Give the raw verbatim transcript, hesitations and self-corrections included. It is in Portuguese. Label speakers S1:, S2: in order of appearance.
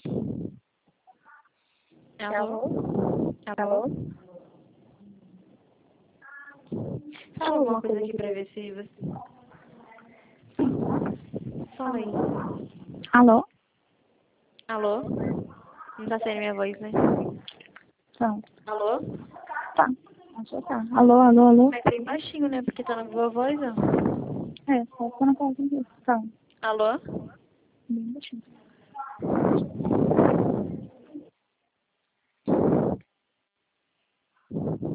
S1: Alô?
S2: Alô?
S1: Alô? Fala alguma coisa aqui pra ver se você... Fala aí.
S2: Alô?
S1: Alô? Não tá saindo minha voz, né?
S2: Então,
S1: Alô?
S2: tá. Acho que tá. Alô, alô, alô?
S1: Mas bem baixinho, né? Porque tá na boa voz, ó.
S2: É, só que eu não posso ouvir. Tá.
S1: Alô?
S2: Bem baixinho.